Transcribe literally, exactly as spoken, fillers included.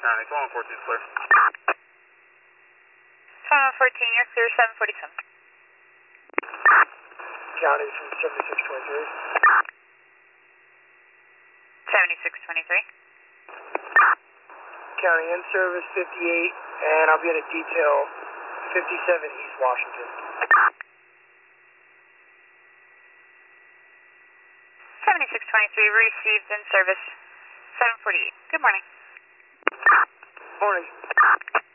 County, twenty-one fourteen, clear. twenty-one fourteen, you're clear, seven forty-seven. County from seventy-six twenty-three. seventy-six twenty-three. County in service fifty-eight, and I'll be at a detail fifty-seven East Washington. seventy-six twenty-three, received in service seven forty-eight. Good morning. Morning.